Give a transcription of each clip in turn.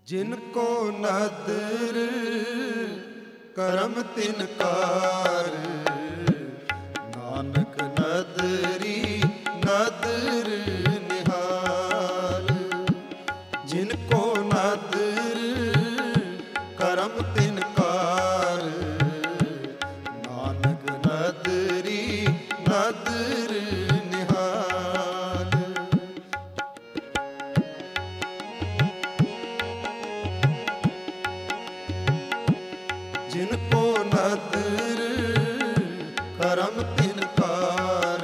जिनको नदर करम तिनकार, नानक नदरी नदर निहाल। जिनको नदर करम तिनकार, नानक नदरी नदर निहाल। जिनको नदर करम तिनकार,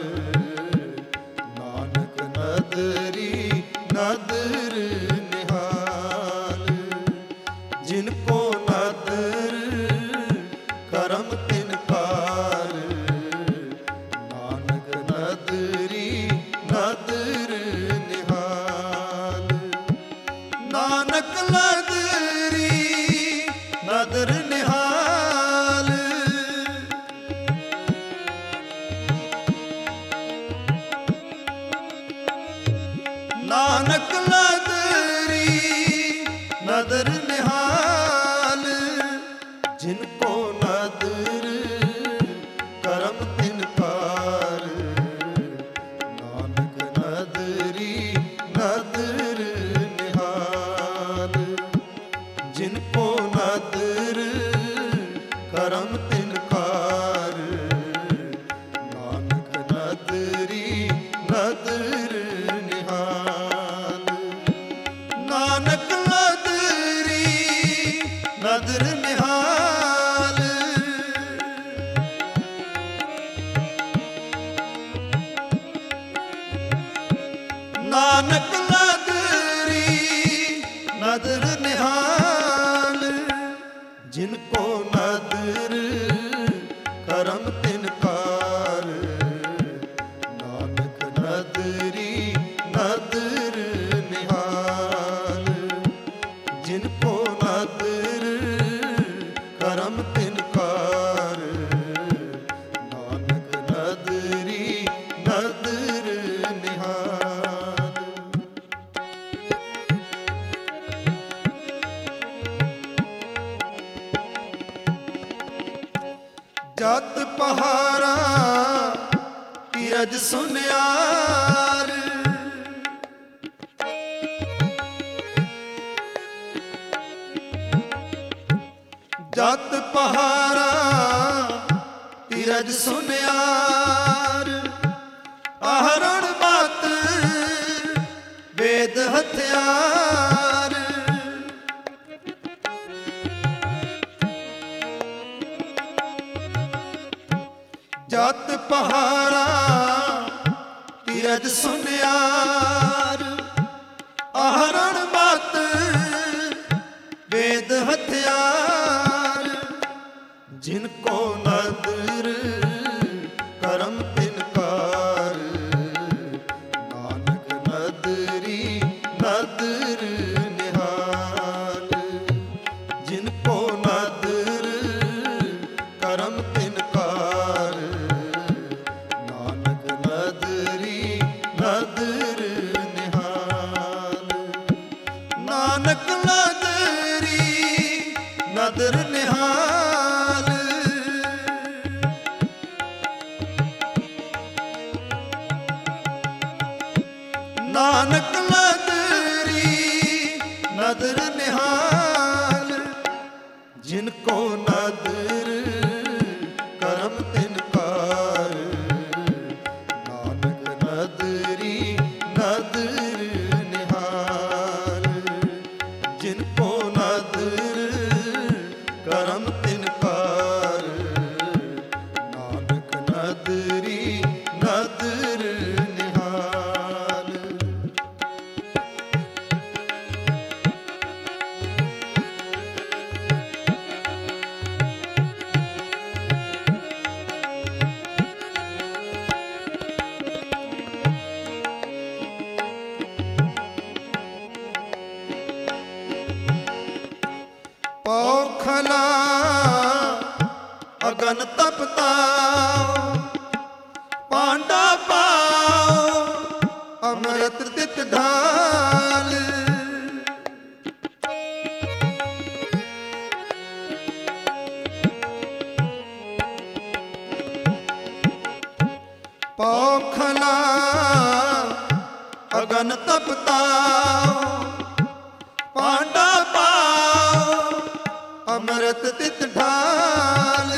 नानक नदरी नदर निहाल। जिनको नदर करम तिनकार, नानक नदरी नदर निहाल। नानक नदरी नदर निहाल। नानक नदरी नदर निहाल। जिनको नदर करम तिनकार, नानक नदरी नदर निहाल। जिनको नदर करम तिनकार, नानक नदरी नदर निहाल। नानक नदरी नदर निहाल। नानक नदरी नदर निहाल। जिनको नदर करम तिनकार, नानक नदरी नदर निहाल। जिनको नदर करम तिनकार, नानक नदरी नदर निहाल। जत पहारा तीरज सुनियार, जत पहारा तीरज सुनियार। आहरण मत वेद हथियार। जत पहारा तीरज सुनियार। आहरण मत वेद हथियार। जिनको नदर करम तिनकार, नानक नदरी नदर निहाल। जिनको नदर करम तिनकार, नानक नदरी नदर निहाल। नानक नदरी नदर निहाल। नानक नदरी नदर निहाल। जिनको नदर करम तिनकार, नानक नदरी नदर निहाल। जिनको नदर करम तिनकार, नानक नदरी नदर निहाल। पौखला अगन तपताओ, पांडा पाओ अमृत तित ढाल। गगन तपता पांडा पाओ अमृत तित ढाल।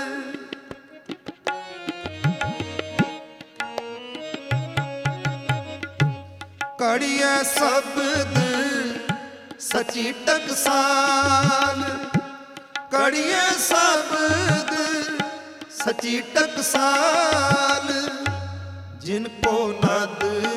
कड़िया शब्द सची टकसाल, कड़िया शब्द सची टकसाल, जिनको नद